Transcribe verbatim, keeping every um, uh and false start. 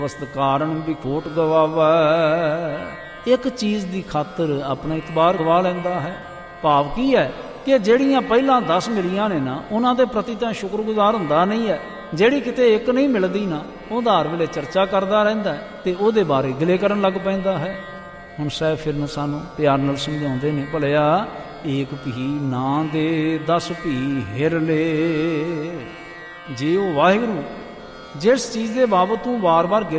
ਵਸਤ ਕਾਰਨ ਵੀ ਖੋਟ ਗਵਾਵੈ। ਇੱਕ ਚੀਜ਼ ਦੀ ਖਾਤਰ ਆਪਣਾ ਇਤਬਾਰ ਗਵਾ ਲੈਂਦਾ ਹੈ। ਭਾਵ ਕੀ ਹੈ ਕਿ ਜਿਹੜੀਆਂ ਪਹਿਲਾਂ ਦਸ ਮਿਲੀਆਂ ਨੇ ਨਾ, ਉਹਨਾਂ ਦੇ ਪ੍ਰਤੀ ਤਾਂ ਸ਼ੁਕਰਗੁਜ਼ਾਰ ਹੁੰਦਾ ਨਹੀਂ ਹੈ। ਜਿਹੜੀ ਕਿਤੇ ਇੱਕ ਨਹੀਂ ਮਿਲਦੀ ਨਾ, ਉਹਦਾ ਹਰ ਵੇਲੇ ਚਰਚਾ ਕਰਦਾ ਰਹਿੰਦਾ ਅਤੇ ਉਹਦੇ ਬਾਰੇ ਗਿਲੇ ਕਰਨ ਲੱਗ ਪੈਂਦਾ ਹੈ। ਹੁਣ ਸਾਹਿਬ ਫਿਰ ਸਾਨੂੰ ਪਿਆਰ ਨਾਲ ਸਮਝਾਉਂਦੇ ਨੇ, ਭਲਿਆ ਏਕ ਭੀ ਨਾ ਦੇ ਦਸ ਭੀ ਹਿਰ ਲੇ। ਜੇ ਉਹ ਵਾਹਿਗੁਰੂ ਜਿਸ ਚੀਜ਼ ਦੇ ਬਾਬਤ ਤੂੰ ਵਾਰ ਵਾਰ ਗਿਲੇ